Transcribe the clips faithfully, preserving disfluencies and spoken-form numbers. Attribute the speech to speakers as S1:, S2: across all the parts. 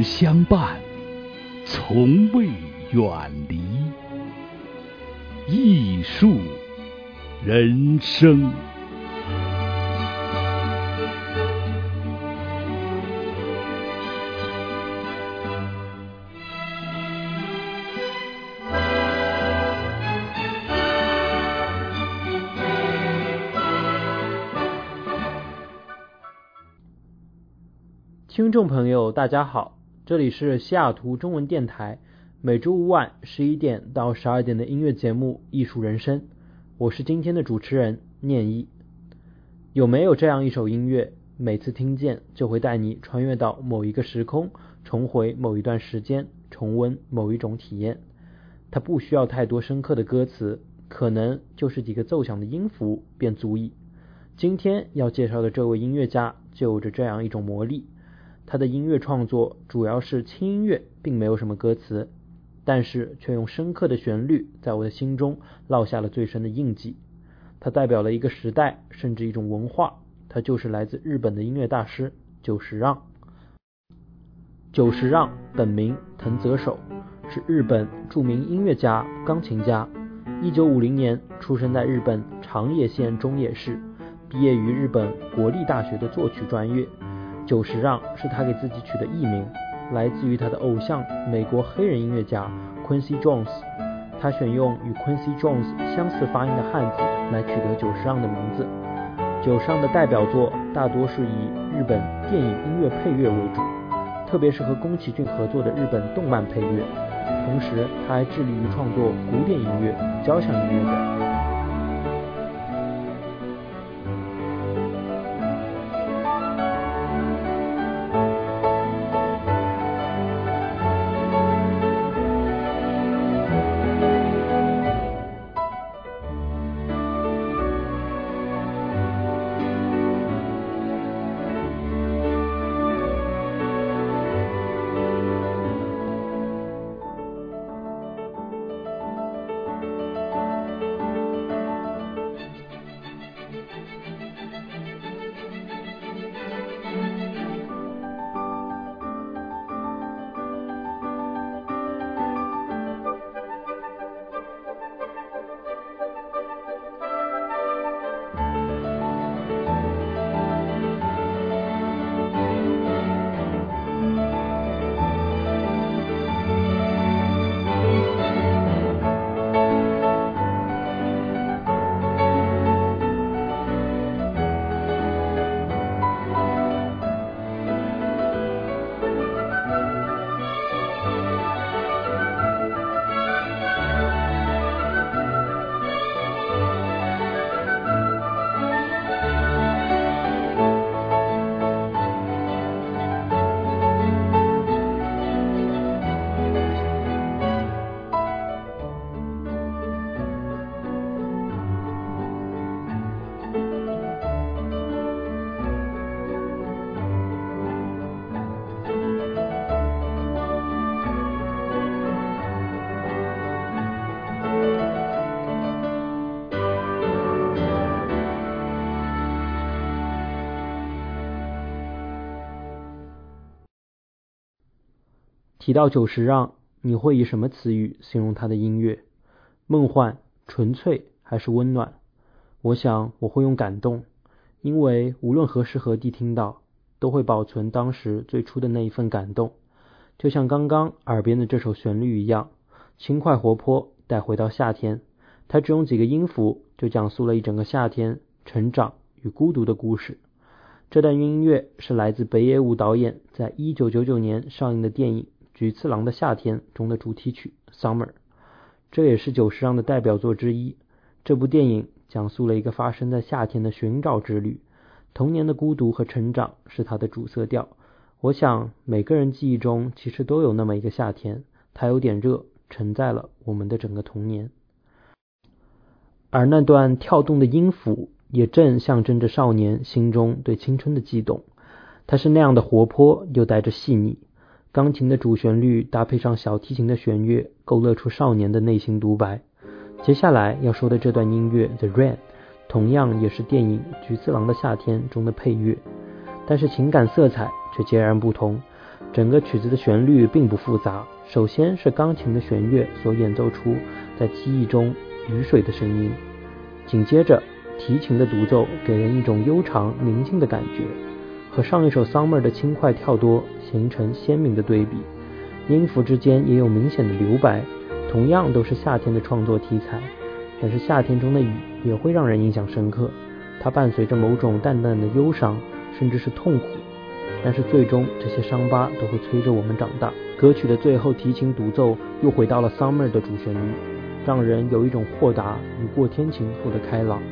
S1: 相伴，从未远离。艺术人生。
S2: 听众朋友大家好，这里是西雅图中文电台，每周五晚十一点到十二点的音乐节目艺术人生，我是今天的主持人念一。有没有这样一首音乐，每次听见就会带你穿越到某一个时空，重回某一段时间，重温某一种体验？它不需要太多深刻的歌词，可能就是几个奏响的音符便足以。今天要介绍的这位音乐家就有着这样一种魔力，他的音乐创作主要是轻音乐，并没有什么歌词，但是却用深刻的旋律在我的心中烙下了最深的印记。他代表了一个时代，甚至一种文化。他就是来自日本的音乐大师久石让。久石让本名藤泽守，是日本著名音乐家、钢琴家。一九五零年出生在日本长野县中野市，毕业于日本国立大学的作曲专业。久石让是他给自己取的艺名，来自于他的偶像美国黑人音乐家 Quincy Jones。 他选用与 Quincy Jones 相似发音的汉字来取得久石让的名字。久石让的代表作大多是以日本电影音乐配乐为主，特别是和宫崎骏合作的日本动漫配乐，同时他还致力于创作古典音乐、交响音乐等。提到久石让，你会以什么词语形容他的音乐？梦幻、纯粹还是温暖？我想我会用感动，因为无论何时何地听到，都会保存当时最初的那一份感动。就像刚刚耳边的这首旋律一样，轻快活泼，带回到夏天。它只用几个音符，就讲述了一整个夏天成长与孤独的故事。这段音乐是来自北野武导演在一九九九年上映的电影菊次郎的夏天中的主题曲 Summer， 这也是久石让的代表作之一。这部电影讲述了一个发生在夏天的寻找之旅，童年的孤独和成长是它的主色调。我想每个人记忆中其实都有那么一个夏天，它有点热，承载了我们的整个童年。而那段跳动的音符也正象征着少年心中对青春的悸动，它是那样的活泼又带着细腻。钢琴的主旋律搭配上小提琴的弦乐，勾勒出少年的内心独白。接下来要说的这段音乐 The Rain 同样也是电影菊次郎的夏天中的配乐，但是情感色彩却截然不同。 整个曲子的旋律并不复杂，首先是钢琴的弦乐所演奏出在记忆中雨水的声音，紧接着提琴的独奏给人一种悠长宁静的感觉，和上一首 Summer 的轻快跳多形成鲜明的对比，音符之间也有明显的留白，同样都是夏天的创作题材，但是夏天中的雨也会让人印象深刻，它伴随着某种淡淡的忧伤，甚至是痛苦，但是最终这些伤疤都会催着我们长大。歌曲的最后提琴独奏又回到了 Summer 的主旋律，让人有一种豁达雨过天晴后的开朗。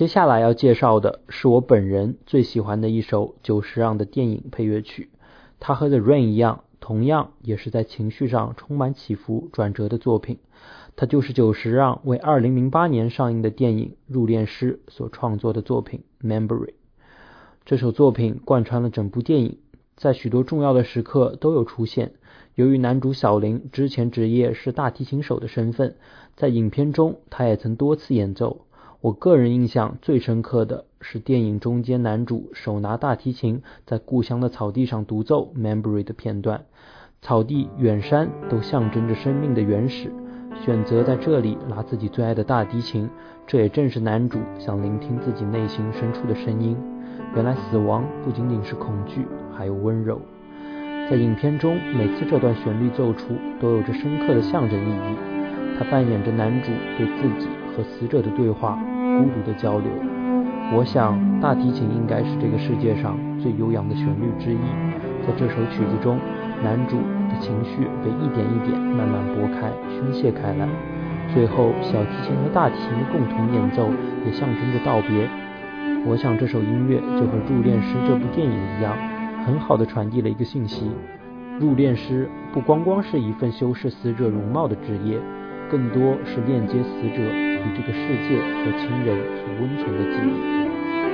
S2: 接下来要介绍的是我本人最喜欢的一首久石让的电影配乐曲，它和 The Rain 一样，同样也是在情绪上充满起伏转折的作品。它就是久石让为二零零八年上映的电影《入殓师》所创作的作品 Memory。 这首作品贯穿了整部电影，在许多重要的时刻都有出现。由于男主小林之前职业是大提琴手的身份，在影片中他也曾多次演奏。我个人印象最深刻的是电影中间男主手拿大提琴在故乡的草地上独奏 Memory 的片段。草地、远山都象征着生命的原始，选择在这里拉自己最爱的大提琴，这也正是男主想聆听自己内心深处的声音。原来死亡不仅仅是恐惧，还有温柔。在影片中，每次这段旋律奏出都有着深刻的象征意义。他扮演着男主对自己和死者的对话，孤独的交流。我想大提琴应该是这个世界上最悠扬的旋律之一。在这首曲子中，男主的情绪被一点一点慢慢拨开，宣泄开来。最后小提琴和大提琴的共同演奏也象征着道别。我想这首音乐就和《入殓师》这部电影一样，很好地传递了一个信息。入殓师不光光是一份修饰死者容貌的职业，更多是链接死者与这个世界和亲人所温存的记忆。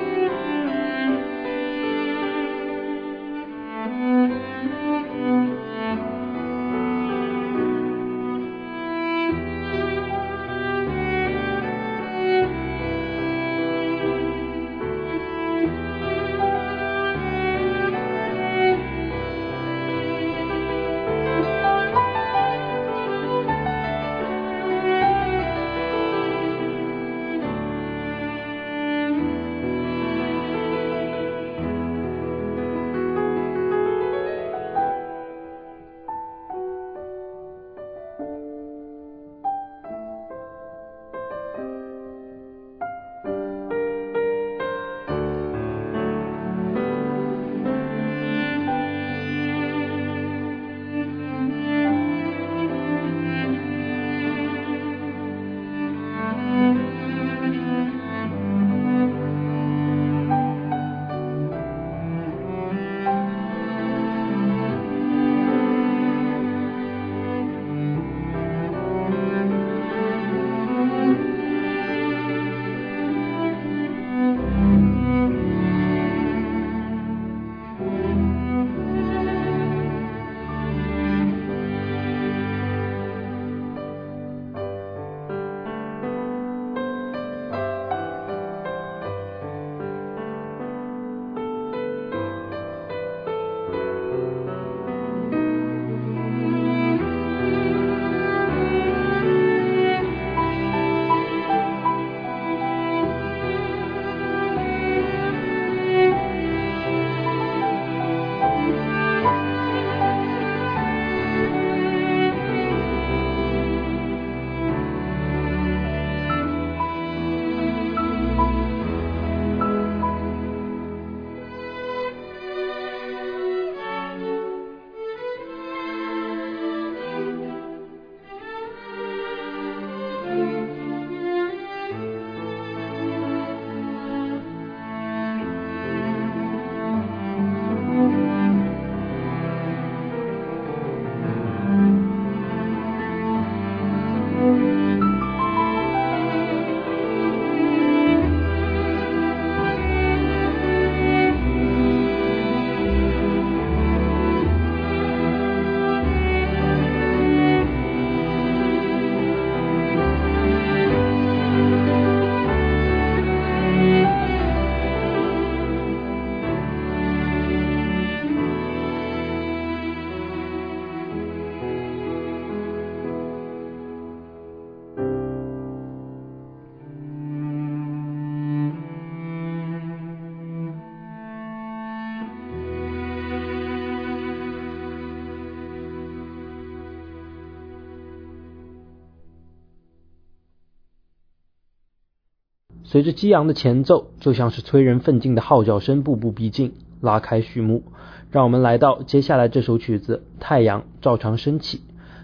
S2: 随着激昂的前奏，就像是催人奋进的号角声步步逼近，拉开序幕。让我们来到接下来这首曲子《太阳照常升起》。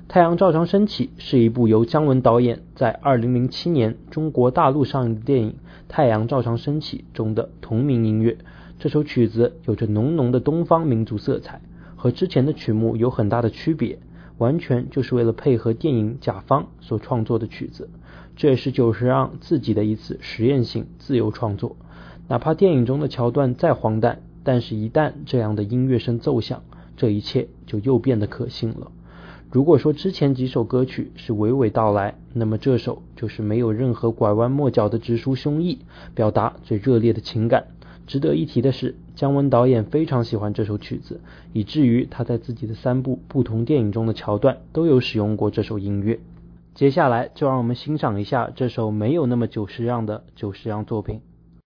S2: 太阳照常升起是一部由姜文导演在二零零七年中国大陆上映的电影《太阳照常升起》中的同名音乐。这首曲子有着浓浓的东方民族色彩，和之前的曲目有很大的区别，完全就是为了配合电影甲方所创作的曲子。这也是久石让自己的一次实验性自由创作。哪怕电影中的桥段再荒诞，但是一旦这样的音乐声奏响，这一切就又变得可信了。如果说之前几首歌曲是娓娓道来，那么这首就是没有任何拐弯抹角的直抒胸臆，表达最热烈的情感。值得一提的是，姜文导演非常喜欢这首曲子，以至于他在自己的三部不同电影中的桥段都有使用过这首音乐。接下来就让我们欣赏一下这首没有那么久石让的久石让作品。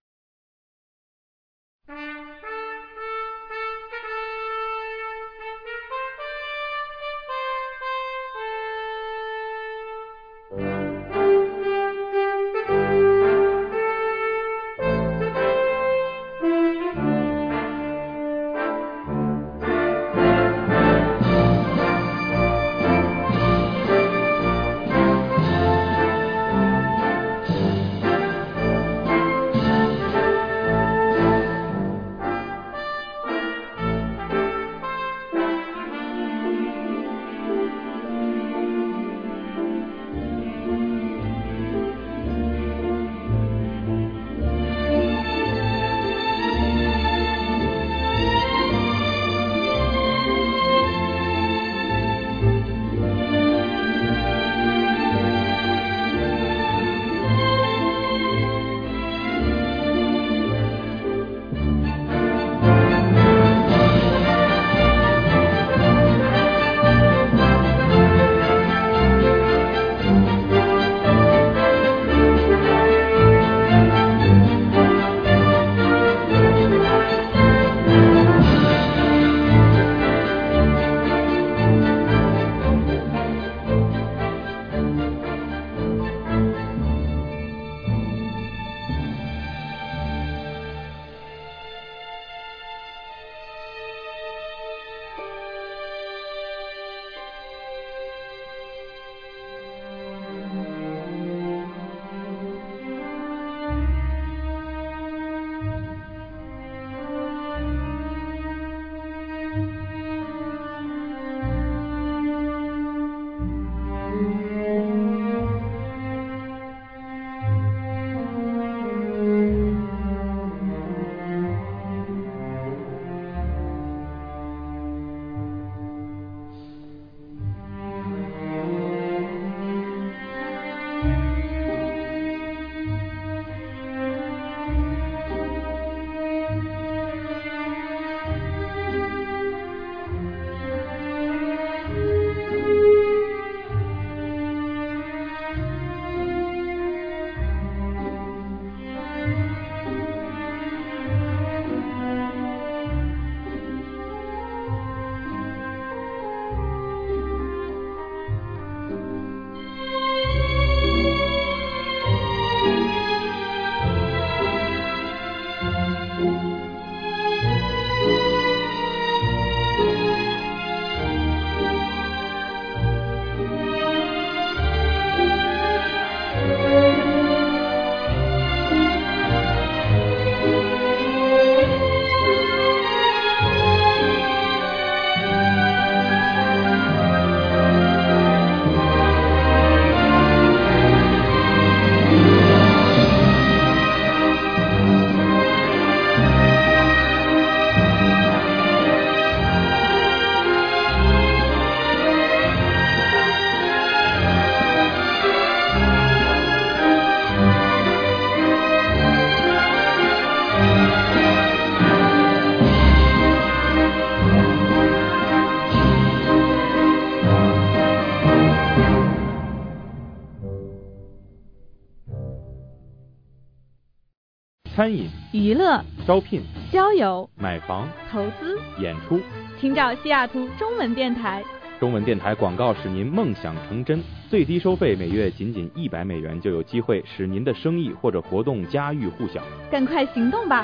S3: 餐饮、
S4: 娱乐、
S3: 招聘、
S4: 交友、
S3: 买房、
S4: 投资、
S3: 演出，
S4: 请找西雅图中文电台。
S3: 中文电台广告使您梦想成真，最低收费每月仅仅一百美元，就有机会使您的生意或者活动家喻户晓。
S4: 赶快行动吧！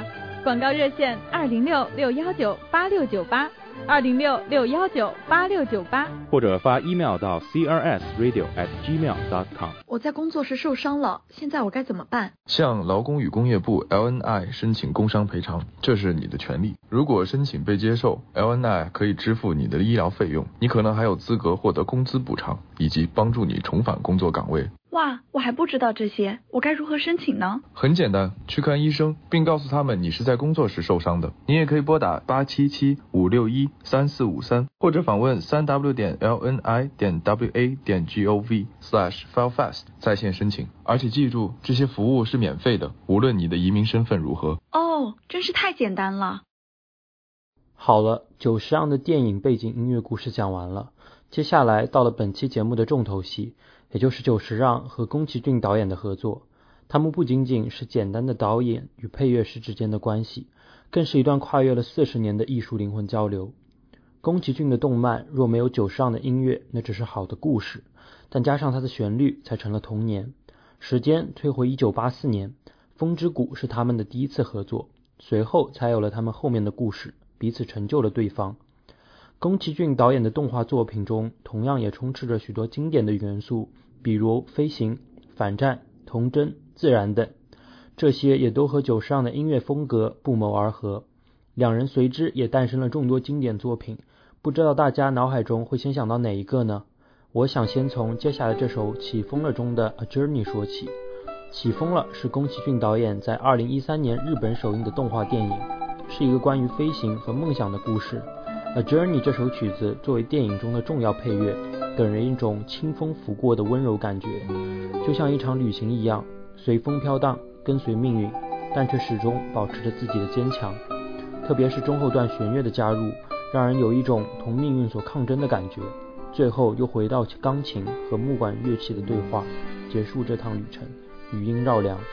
S4: 广告热线二零六六幺九八六九八，二零六六幺九八六九八，
S3: 或者发 email 到 c r s radio at gmail dot com。
S5: 我在工作时受伤了，现在我该怎么办？
S6: 向劳工与工业部 L N I 申请工伤赔偿，这是你的权利。如果申请被接受， L N I 可以支付你的医疗费用，你可能还有资格获得工资补偿，以及帮助你重返工作岗位。
S5: 哇，我还不知道这些，我该如何申请呢？
S6: 很简单，去看医生，并告诉他们你是在工作时受伤的。你也可以拨打八七七五六一三四五三，或者访问 三 w 点 l n i 点 w a 点 g o v slash file fast 在线申请。而且记住，这些服务是免费的，无论你的移民身份如何。
S5: 哦，真是太简单了。
S2: 好了，久石让的电影背景音乐故事讲完了，接下来到了本期节目的重头戏，也就是久石让和宫崎骏导演的合作。他们不仅仅是简单的导演与配乐师之间的关系，更是一段跨越了四十年的艺术灵魂交流。宫崎骏的动漫若没有久石让的音乐，那只是好的故事，但加上他的旋律才成了童年。时间推回一九八四年，风之谷是他们的第一次合作，随后才有了他们后面的故事，彼此成就了对方。宫崎骏导演的动画作品中同样也充斥着许多经典的元素，比如飞行、反战、童真、自然等，这些也都和久石让的音乐风格不谋而合。两人随之也诞生了众多经典作品，不知道大家脑海中会先想到哪一个呢？我想先从接下来这首起风了中的 A Journey 说起。起风了是宫崎骏导演在二零一三年日本首映的动画电影，是一个关于飞行和梦想的故事。A Journey 这首曲子作为电影中的重要配乐，给人一种清风拂过的温柔感觉，就像一场旅行一样，随风飘荡，跟随命运，但却始终保持着自己的坚强。特别是中后段弦乐的加入，让人有一种同命运所抗争的感觉，最后又回到钢琴和木管乐器的对话，结束这趟旅程，余音绕梁。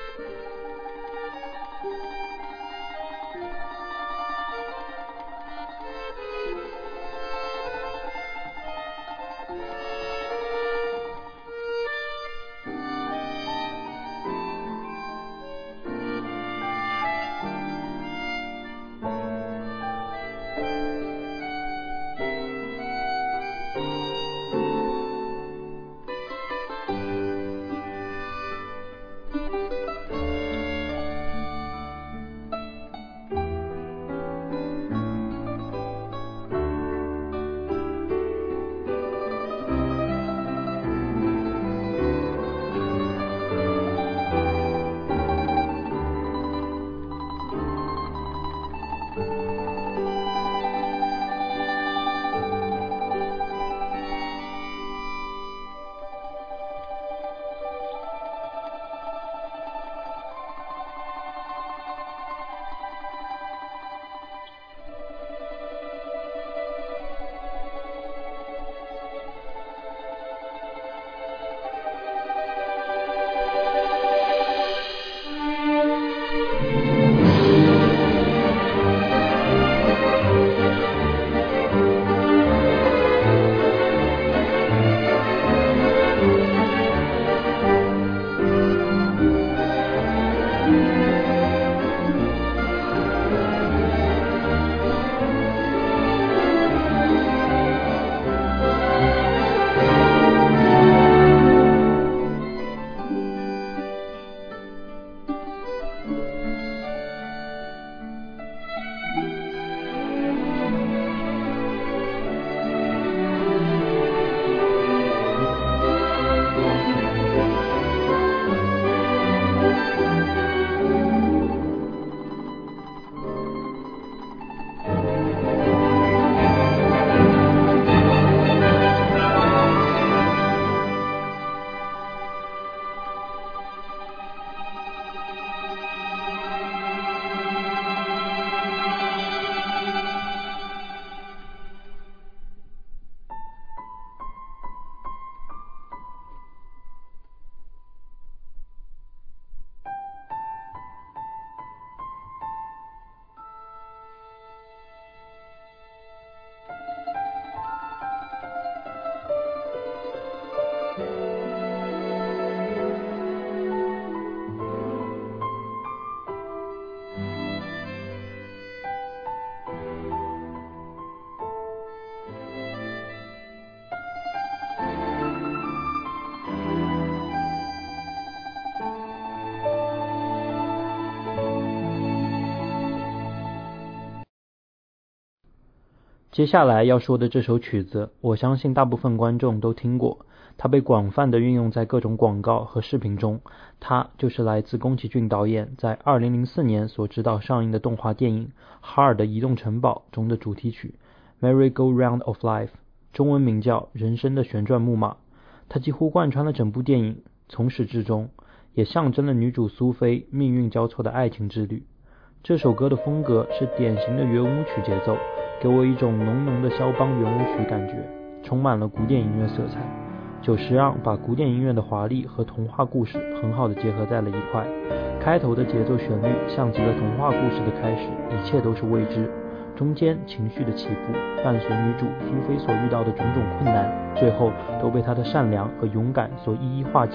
S2: 接下来要说的这首曲子，我相信大部分观众都听过，它被广泛的运用在各种广告和视频中。它就是来自宫崎骏导演在二零零四年所执导上映的动画电影《哈尔的移动城堡》中的主题曲 Merry Go Round of Life， 中文名叫人生的旋转木马。它几乎贯穿了整部电影，从始至终，也象征了女主苏菲命运交错的爱情之旅。这首歌的风格是典型的圆舞曲节奏，给我一种浓浓的肖邦圆舞曲感觉，充满了古典音乐色彩。久石让把古典音乐的华丽和童话故事很好的结合在了一块。开头的节奏旋律像极了童话故事的开始，一切都是未知。中间情绪的起伏伴随女主苏菲所遇到的种种困难，最后都被她的善良和勇敢所一一化解。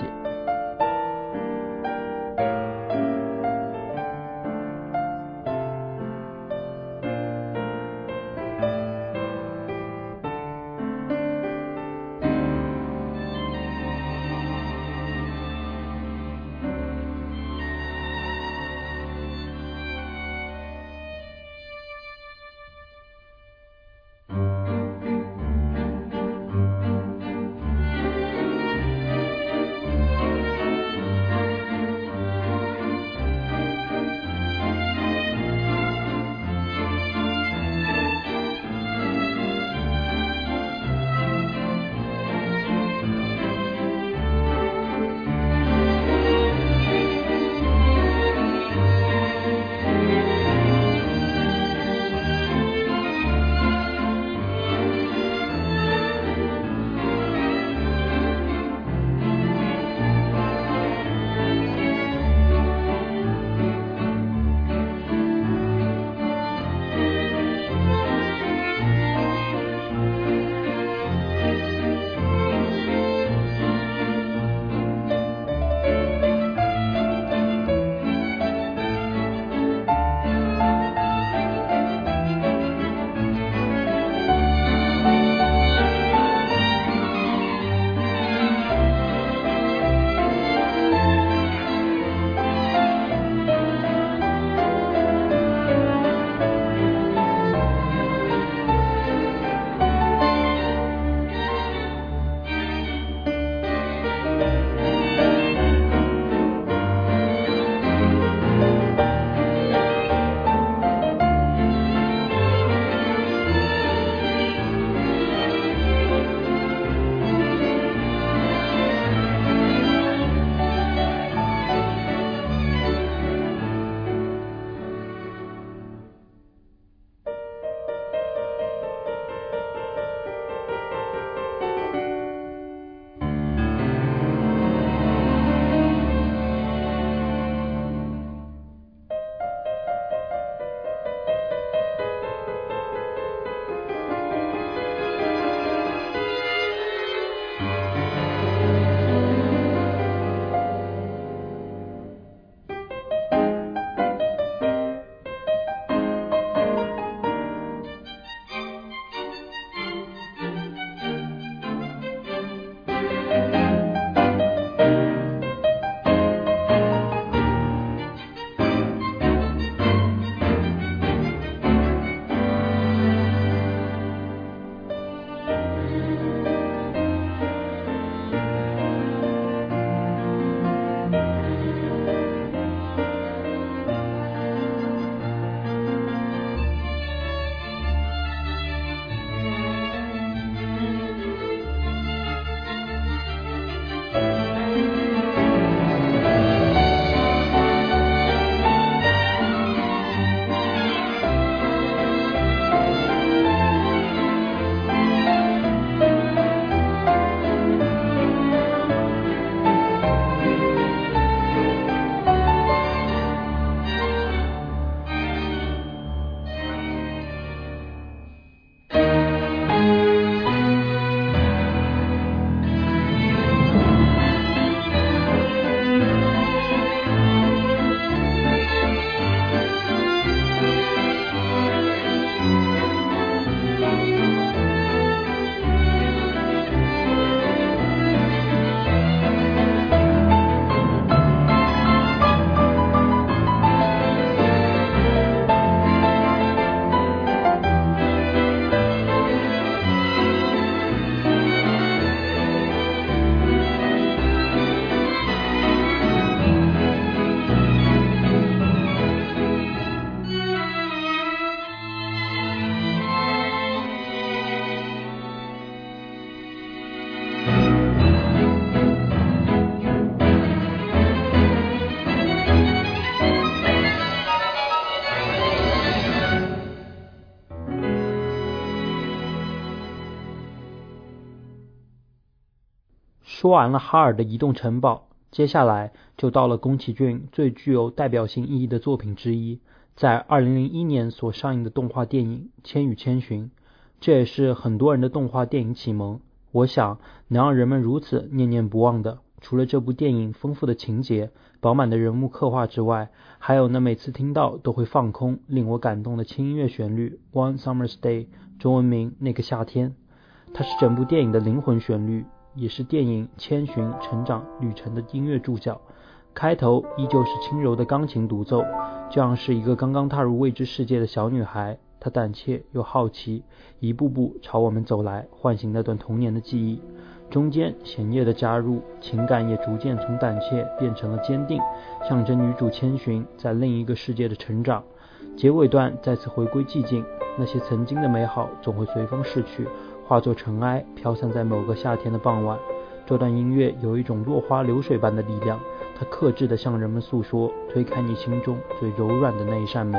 S2: 说完了哈尔的移动城堡，接下来就到了宫崎骏最具有代表性意义的作品之一，在二零零一年所上映的动画电影《千与千寻》，这也是很多人的动画电影启蒙。我想能让人们如此念念不忘的，除了这部电影丰富的情节、饱满的人物刻画之外，还有那每次听到都会放空、令我感动的轻音乐旋律 One Summer's Day， 中文名那个夏天。它是整部电影的灵魂旋律，也是电影千寻成长旅程的音乐注脚。开头依旧是轻柔的钢琴独奏，就像是一个刚刚踏入未知世界的小女孩，她胆怯又好奇，一步步朝我们走来，唤醒那段童年的记忆。中间弦乐的加入，情感也逐渐从胆怯变成了坚定，象征女主千寻在另一个世界的成长。结尾段再次回归寂静，那些曾经的美好总会随风逝去，化作尘埃飘散在某个夏天的傍晚。这段音乐有一种落花流水般的力量，它克制地向人们诉说，推开你心中最柔软的那一扇门。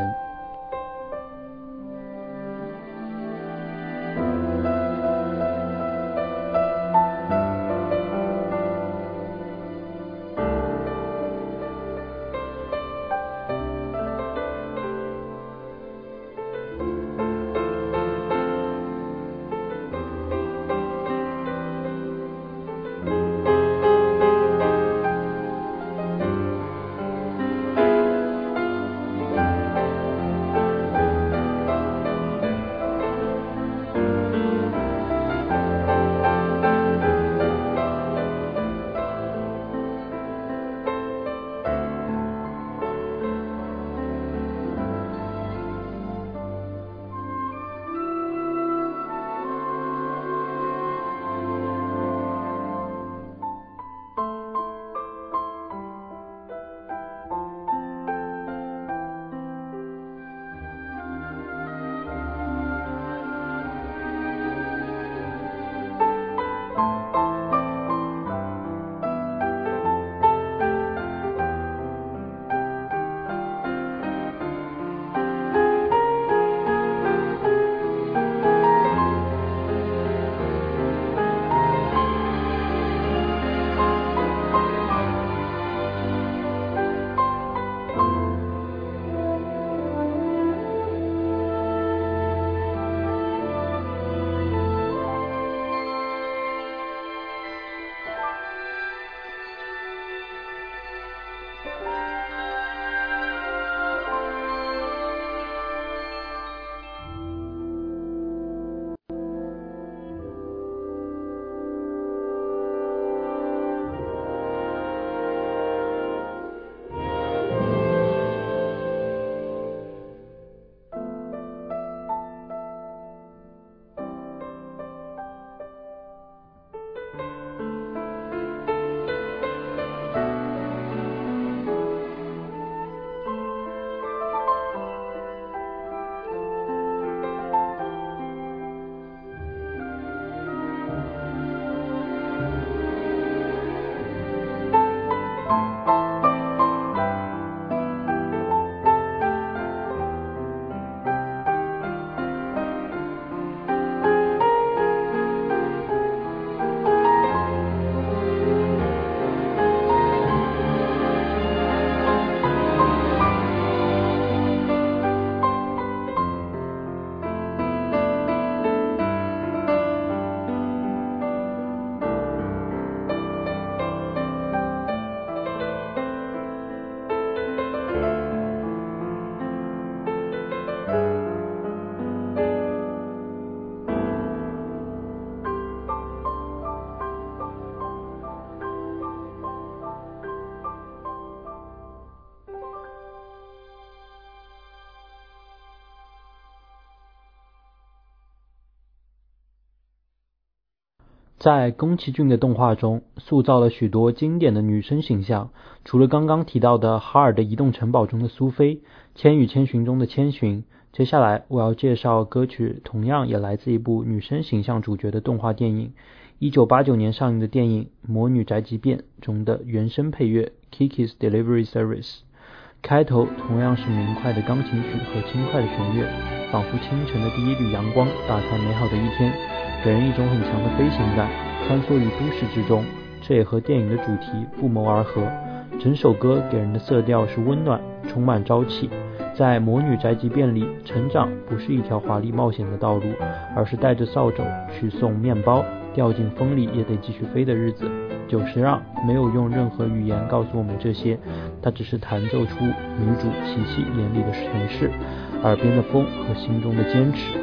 S2: 在宫崎骏的动画中塑造了许多经典的女生形象，除了刚刚提到的哈尔的移动城堡中的苏菲，千与千寻中的千寻，接下来我要介绍歌曲同样也来自一部女生形象主角的动画电影，一九八九年上映的电影《魔女宅急便》中的原声配乐 Kiki's Delivery Service。 开头同样是明快的钢琴曲和轻快的弦乐，仿佛清晨的第一缕阳光打开美好的一天，给人一种很强的飞行感，穿梭于都市之中， 这也和电影的主题不谋而合。整首歌给人的色调是温暖，充满朝气。在魔女宅急便里，成长不是一条华丽冒险的道路，而是带着扫帚去送面包，掉进风里也得继续飞的日子。久石让没有用任何语言告诉我们这些，他只是弹奏出女主琪琪眼里的城市，耳边的风和心中的坚持。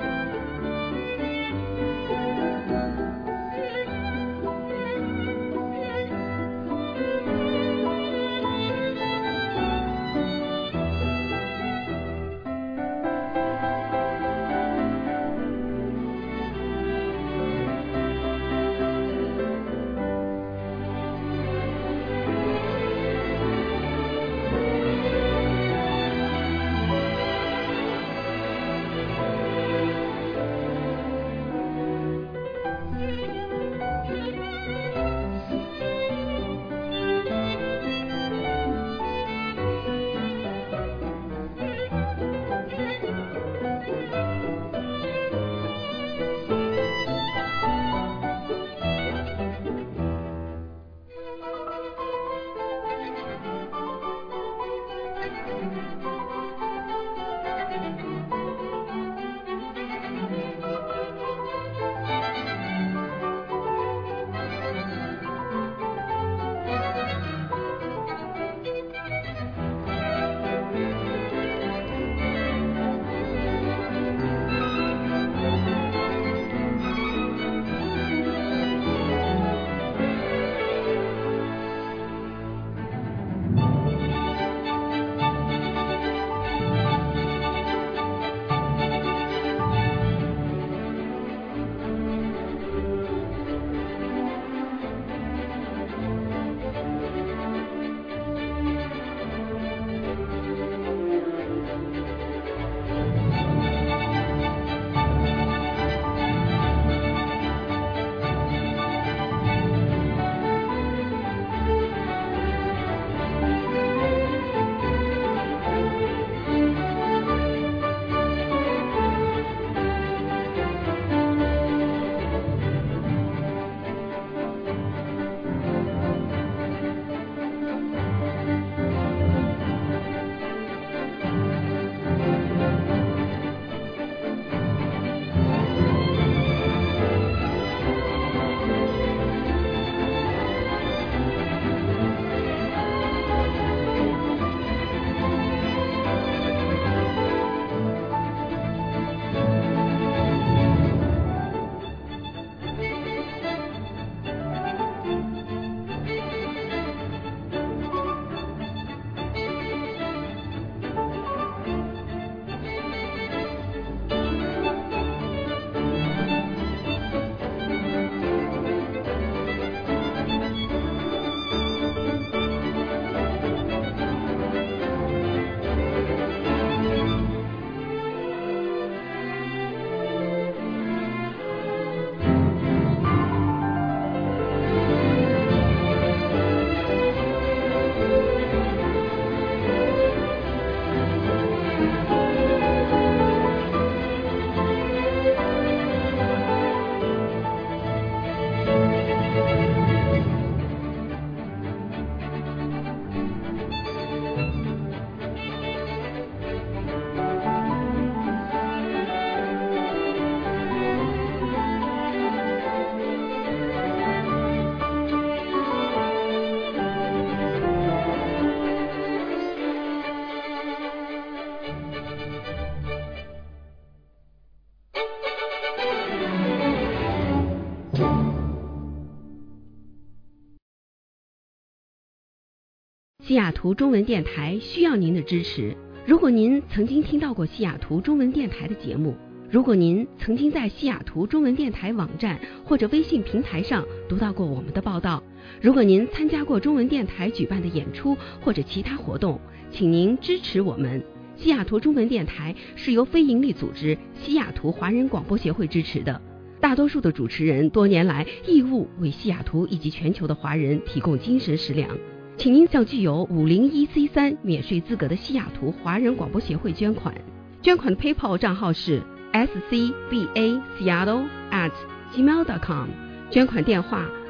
S7: 西雅图中文电台需要您的支持。如果您曾经听到过西雅图中文电台的节目，如果您曾经在西雅图中文电台网站或者微信平台上读到过我们的报道，如果您参加过中文电台举办的演出或者其他活动，请您支持我们。西雅图中文电台是由非营利组织西雅图华人广播协会支持的，大多数的主持人多年来义务为西雅图以及全球的华人提供精神食粮。请您向具有五零一 C 三 免税资格的西雅图华人广播协会捐款，捐款的 PayPal 账号是 s c b a seattle at gmail dot com， 捐款电话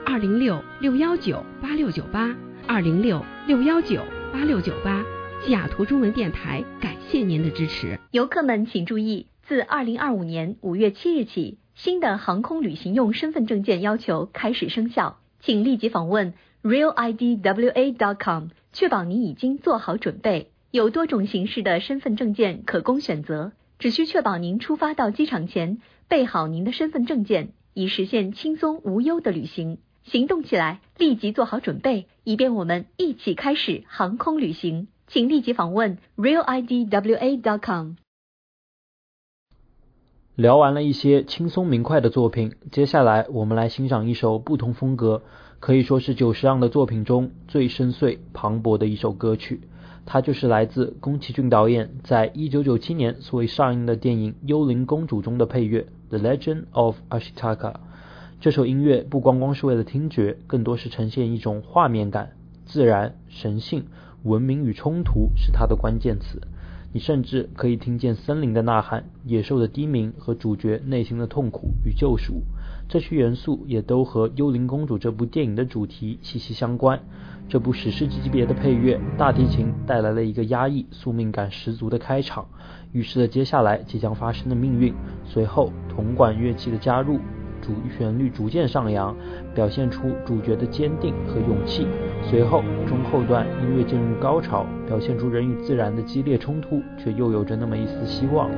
S7: 二零六六幺九八六九八，二零六六幺九八六九八。西雅图中文电台感谢您的支持。
S8: 游客们请注意，自二零二五年五月七日起，新的航空旅行用身份证件要求开始生效，请立即访问 real I D W A dot com， 确保您已经做好准备。有多种形式的身份证件可供选择，只需确保您出发到机场前备好您的身份证件，以实现轻松无忧的旅行。行动起来，立即做好准备，以便我们一起开始航空旅行。请立即访问 real I D W A dot com。
S2: 聊完了一些轻松明快的作品，接下来我们来欣赏一首不同风格，可以说是久石让的作品中最深邃磅礴的一首歌曲。它就是来自宫崎骏导演在一九九七年所上映的电影《幽灵公主》中的配乐 The Legend of Ashitaka。 这首音乐不光光是为了听觉，更多是呈现一种画面感，自然、神性、文明与冲突是它的关键词。你甚至可以听见森林的呐喊、野兽的低鸣和主角内心的痛苦与救赎。这些元素也都和《幽灵公主》这部电影的主题息息相关。这部史诗级别的配乐，大提琴带来了一个压抑、宿命感十足的开场，预示了接下来即将发生的命运。随后，铜管乐器的加入，主旋律逐渐上扬，表现出主角的坚定和勇气。随后，中后段音乐进入高潮，表现出人与自然的激烈冲突，却又有着那么一丝希望。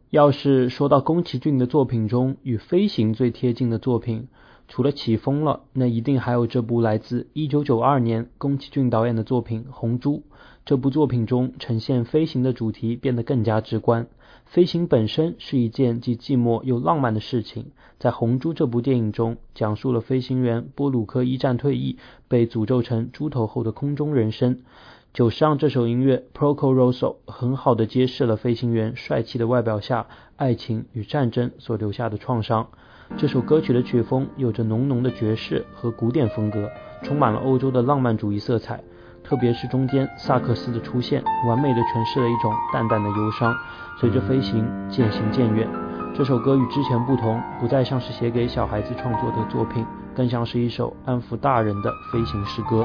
S2: 要是说到宫崎骏的作品中与飞行最贴近的作品，除了起风了，那一定还有这部来自一九九二年宫崎骏导演的作品《红猪》。这部作品中呈现飞行的主题变得更加直观，飞行本身是一件既寂寞又浪漫的事情。在《红猪》这部电影中，讲述了飞行员波鲁克一战退役，被诅咒成猪头后的空中人生。九十让这首音乐 Porco Rosso 很好地揭示了飞行员帅气的外表下爱情与战争所留下的创伤。这首歌曲的曲风有着浓浓的爵士和古典风格，充满了欧洲的浪漫主义色彩，特别是中间萨克斯的出现，完美地诠释了一种淡淡的忧伤，随着飞行渐行渐远。这首歌与之前不同，不再像是写给小孩子创作的作品，更像是一首安抚大人的飞行诗歌。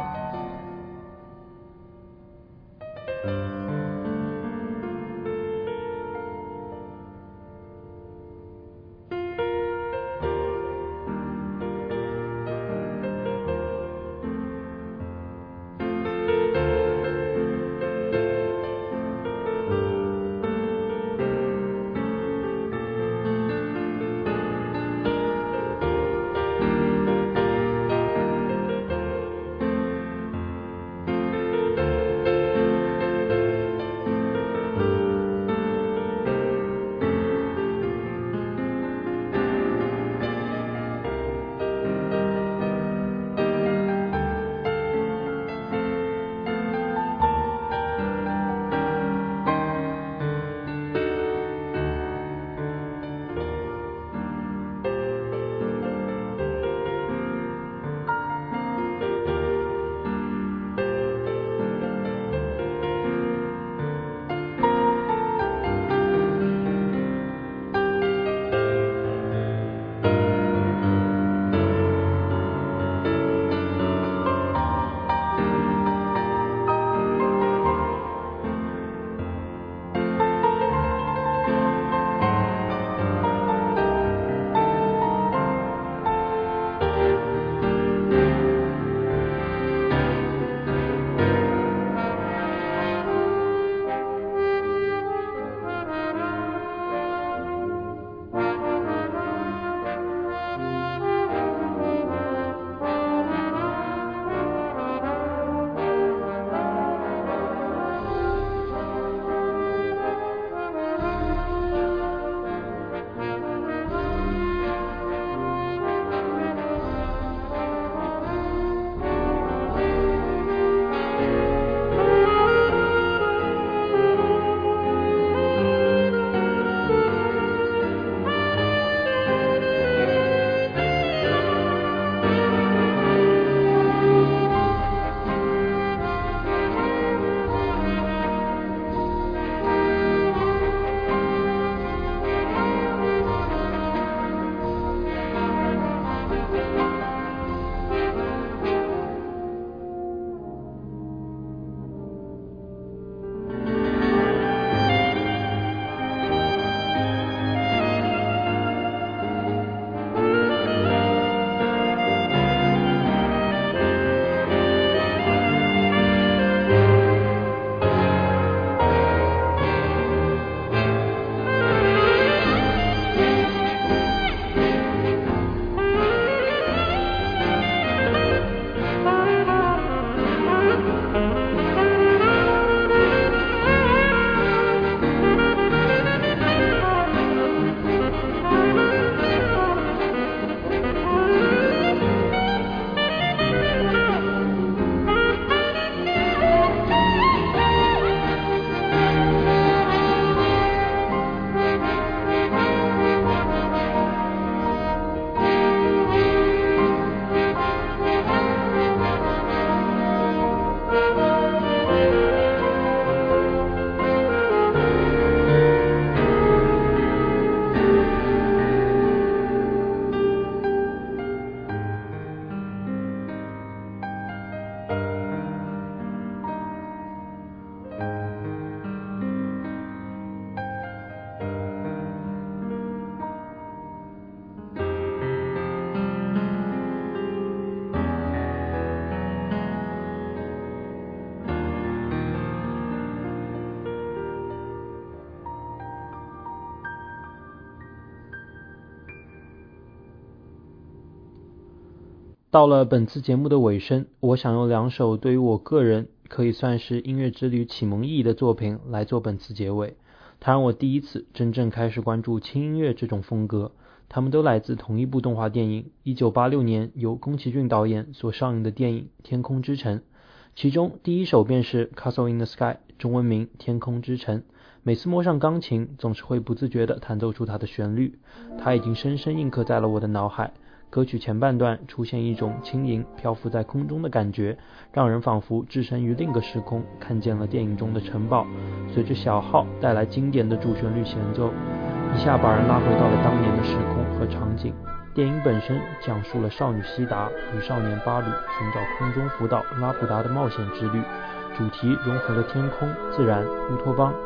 S2: 到了本次节目的尾声，我想用两首对于我个人可以算是音乐之旅启蒙意义的作品来做本次结尾。它让我第一次真正开始关注轻音乐这种风格，它们都来自同一部动画电影，一九八六年由宫崎骏导演所上映的电影《天空之城》。其中第一首便是 Castle in the Sky， 中文名《天空之城》。每次摸上钢琴，总是会不自觉地弹奏出它的旋律，它已经深深印刻在了我的脑海。歌曲前半段出现一种轻盈漂浮在空中的感觉，让人仿佛置身于另一个时空，看见了电影中的城堡。随着小号带来经典的主旋律弦奏，一下把人拉回到了当年的时空和场景。电影本身讲述了少女希达与少年巴鲁寻找空中浮岛拉普达的冒险之旅，主题融合了天空、自然、乌托邦。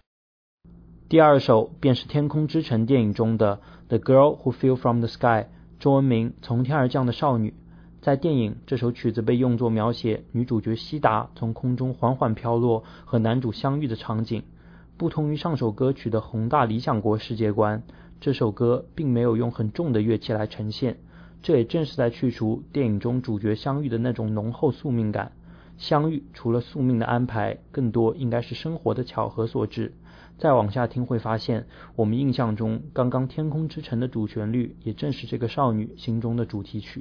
S2: 第二首便是《天空之城》电影中的《The Girl Who Fell from the Sky》， 中文名《从天而降的少女》。在电影，这首曲子被用作描写女主角希达从空中缓缓飘落和男主相遇的场景。不同于上首歌曲的宏大理想国世界观，这首歌并没有用很重的乐器来呈现，这也正是在去除电影中主角相遇的那种浓厚宿命感。相遇除了宿命的安排，更多应该是生活的巧合所致。再往下听会发现，我们印象中刚刚天空之城的主旋律也正是这个少女心中的主题曲。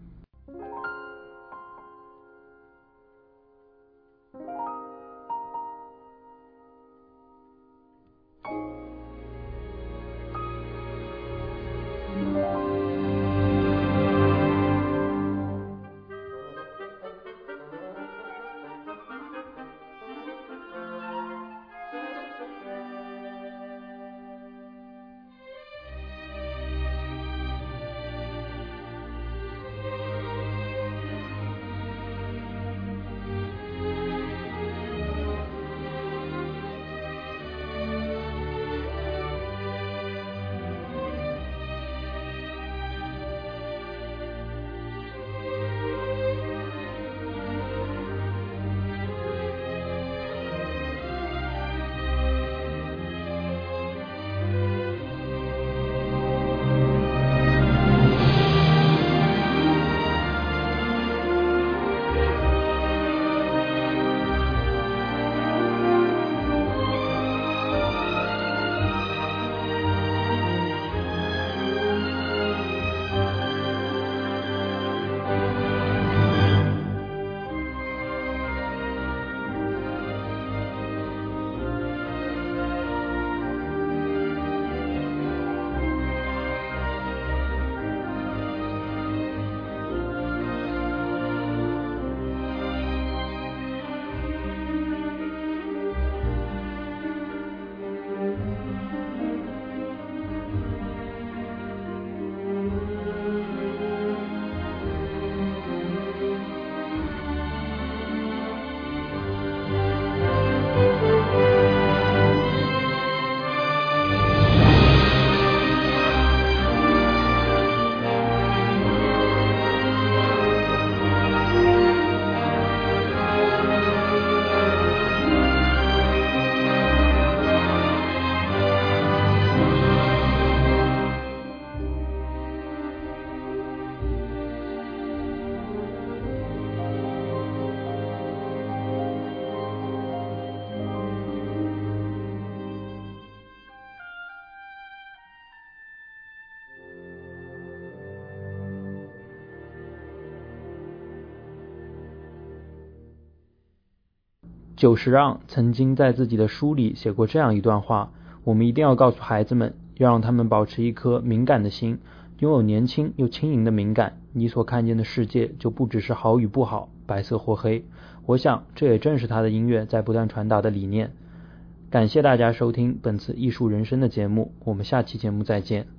S2: 久石让曾经在自己的书里写过这样一段话：我们一定要告诉孩子们，要让他们保持一颗敏感的心，拥有年轻又轻盈的敏感，你所看见的世界就不只是好与不好，白色或黑。我想这也正是他的音乐在不断传达的理念。感谢大家收听本次艺术人生的节目，我们下期节目再见。